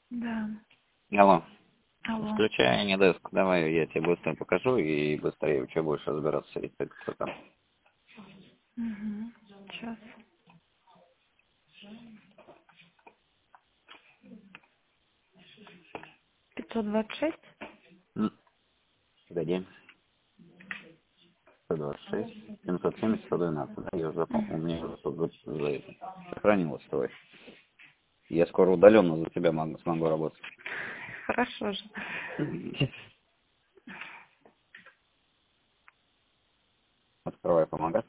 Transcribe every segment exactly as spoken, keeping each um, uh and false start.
Да. Алло. Алло. Включай Anydesk. Давай я тебе быстро покажу и быстрее что будешь разбираться. И так, что там. Угу. Сейчас. пятьсот двадцать шесть. М, Погоди. сто двадцать шесть, семьсот семьдесят, сто двенадцать. Да, я уже запомнил. У меня уже тут вот за это сохранилось твой. Я скоро удаленно за тебя могу, смогу работать. Хорошо же. Открывай помогать.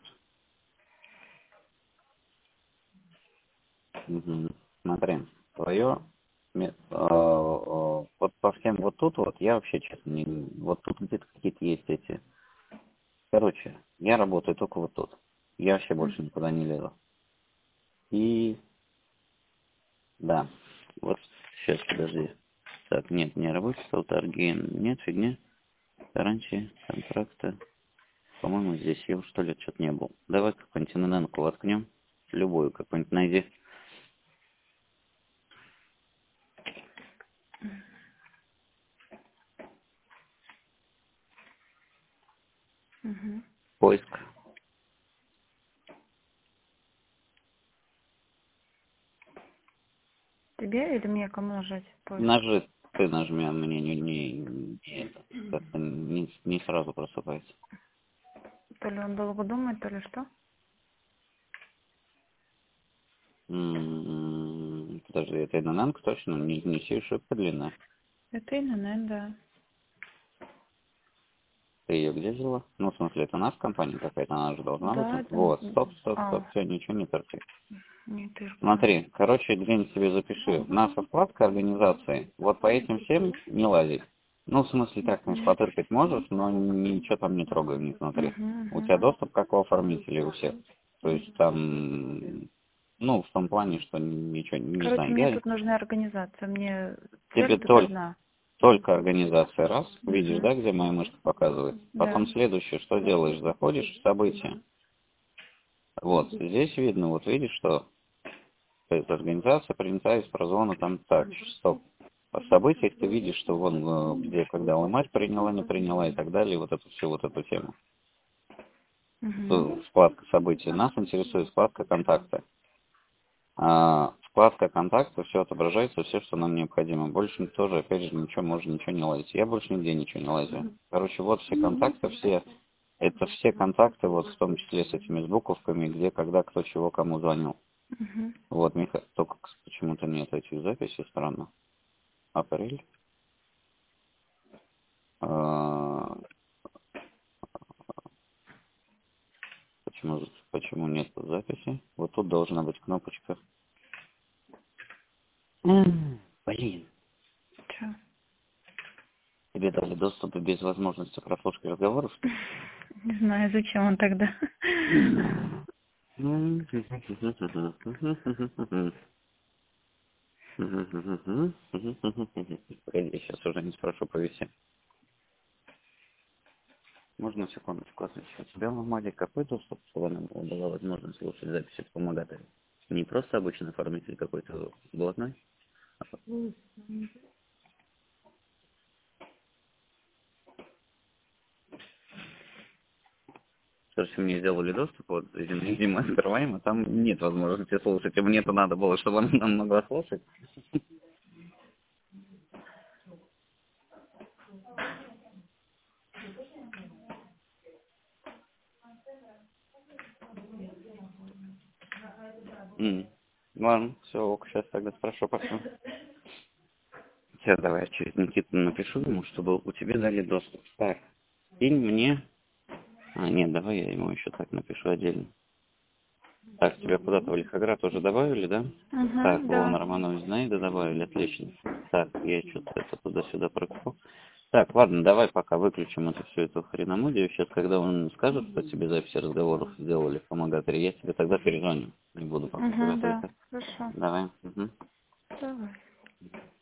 Угу. Смотри, твое ме- э, э, вот по всем вот тут вот, я вообще честно не, вот тут где-то какие-то есть эти. Короче, я работаю только вот тут. Я вообще больше никуда не лезу. И да, вот сейчас подожди. Так, нет, не рабочий стол, торги, нет, фигня. Гарантии, контракта. По-моему, здесь его что ли что-то не было. Давай какую-нибудь эн эн ку воткнем. Любую какую-нибудь найди. Угу. Поиск. Тебе или мне кому нажать поиск? Нажи, ты нажми, а мне не, не, не это, как-то не, не сразу просыпается. То ли он долго думает, то ли что? М, Подожди, это эн эн ку точно? Не, не сильно ошибка длинная. Это ИНН, да. Ты ее где взяла? Ну, в смысле, это наша компания какая-то, она же должна быть. Да, это... Вот, стоп, стоп, стоп, А, все, ничего не торчит. нет, ты же пока. Смотри, короче, где-нибудь себе запиши. Наша вкладка организации. Вот по этим всем не лазить. Ну, в смысле, так, конечно, потыркать можешь, но ничего там не трогай в них внутри. Угу, У угу. тебя доступ, как у оформителей у всех. То есть там, ну, в том плане, что ничего, не Короче, знаю, мне я тут нужна организация. Мне тебе цель тут только, одна. только организация раз, видишь, Угу. да, где моя мышка показывает. Потом Да. следующее, что делаешь, заходишь в события. Вот, здесь видно, вот видишь, что то есть организация принята из прозона там так, стоп. А в событиях ты видишь, что вон, э, где, когда он мать приняла, не приняла и так далее, вот эту всю вот эту тему. Угу. Э, Вкладка события. Нас интересует вкладка контакта. А вкладка контакта, все отображается, все, что нам необходимо. Больше тоже, опять же, ничего, можно ничего не лазить. Я больше нигде ничего не лазю. Короче, вот все контакты, все, это все контакты, вот в том числе с этими с буковками, где, когда, кто, чего, кому звонил. Угу. Вот, Миха, только почему-то нет этих записей, странно. Апрель. А, почему, почему нет записи? Вот тут должна быть кнопочка. М, Блин, Че? тебе дали доступ без возможности прослушки разговоров, что ли? Не знаю, зачем он тогда. Погоди, я сейчас уже не спрошу повеси. Можно секундочку отвечать? У тебя в Мамаде какой доступ, чтобы нам была возможность слушать записи помогателя? Не просто обычный оформитель какой-то блатной? Короче, мне сделали доступ, вот, извините, мы открываем, а там нет возможности слушать. И мне-то надо было, чтобы она нам могла слушать. М. Ладно, все, ок, сейчас тогда спрошу, пошлю. Сейчас давай я через Никиту напишу ему, чтобы у тебя дали доступ. Так, кинь мне... А, нет, давай я ему еще так напишу отдельно. Так, тебя куда-то в Лихоград уже добавили, да? Так, Угу, Вован да. Романович Знаида добавили, отлично. Так, я что-то это туда-сюда прокопал. Так, ладно, давай пока выключим эту всю эту хреномудию. Сейчас, когда он скажет, что тебе записи разговоров сделали в помогаторе, я тебе тогда перезвоню. Не буду пока Угу, куда-то да. это. Хорошо. Давай. Угу. Давай.